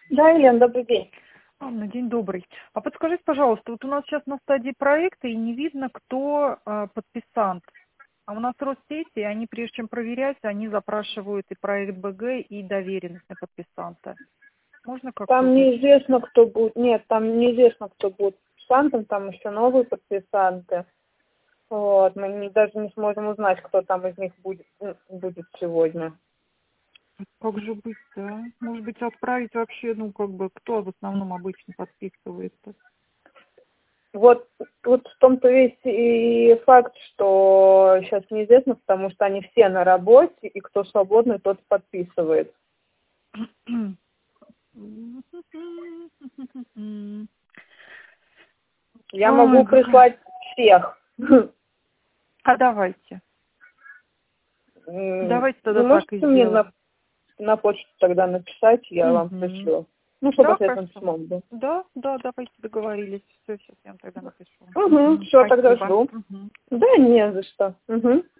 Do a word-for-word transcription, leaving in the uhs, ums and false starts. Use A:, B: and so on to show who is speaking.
A: Да, Елена, добрый день.
B: Анна, день добрый. А подскажите, пожалуйста, вот у нас сейчас на стадии проекта и не видно, кто а, подписант. А у нас Россети, и они, прежде чем проверять, они запрашивают и проект БГ, и доверенность на подписанта. Можно как-то
A: Там
B: уточнить?
A: неизвестно, кто будет. Нет, там неизвестно, кто будет подписантом, там еще новые подписанты. Вот, мы не- даже не сможем узнать, кто там из них будет, м, будет сегодня.
B: Как же быть-то? А? Может быть, отправить вообще, ну, как бы, кто в основном обычно подписывается?
A: Вот, вот в том-то весь и факт, что сейчас неизвестно, потому что они все на работе, и кто свободный, тот подписывает. Я
B: Ой,
A: могу
B: какая.
A: прислать всех.
B: А давайте.
A: М,
B: Давайте
A: Вы
B: тогда так и
A: можете мне
B: сделаем.
A: на на почту тогда написать, я вам
B: Угу.
A: пришлю. Ну, чтобы
B: Да,
A: ответным
B: хорошо.
A: письмом был.
B: Да, да, давайте договорились. Все, сейчас я вам тогда напишу.
A: Угу,
B: Мгм.
A: все, тогда
B: Спасибо.
A: жду.
B: Мгм.
A: Да, не за что. Угу.